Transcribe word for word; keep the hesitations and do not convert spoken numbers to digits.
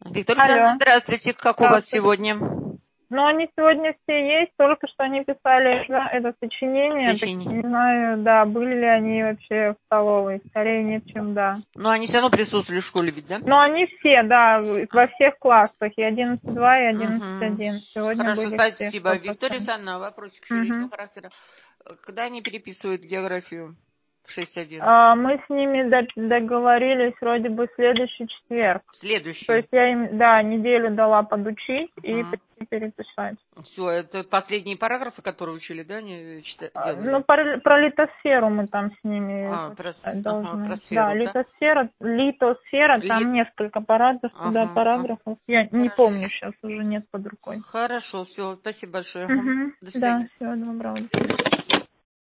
Виктория Александровна, Алло. здравствуйте. Как у вас сегодня? Ну, они сегодня все есть, только что они писали это, это сочинение. Сочинение. Так, не знаю, да, были ли они вообще в столовой. Скорее нет, чем да. Но они все равно присутствовали в школе, ведь, да? Но они все, да, во всех классах. И одиннадцать два, и одиннадцать Угу. один. Сегодня Хорошо, были все спасибо. сто Виктория процентов. Александровна, вопросик еще Угу. личного характера. Когда они переписывают географию в шесть один? А, мы с ними договорились вроде бы в следующий четверг. Следующий. То есть я им, да, неделю дала подучить угу. и переписать. Все, это последние параграфы, которые учили, да, не читали? Ну, про, про литосферу мы там с ними а, про, должны. ага, про сферу, да, да, литосфера, литосфера, Ли... там несколько параграфов, ага, да, параграфов. ага. Я Хорошо. не помню сейчас, уже нет под рукой. Хорошо, все, спасибо большое. Угу. До свидания. Да, всего доброго.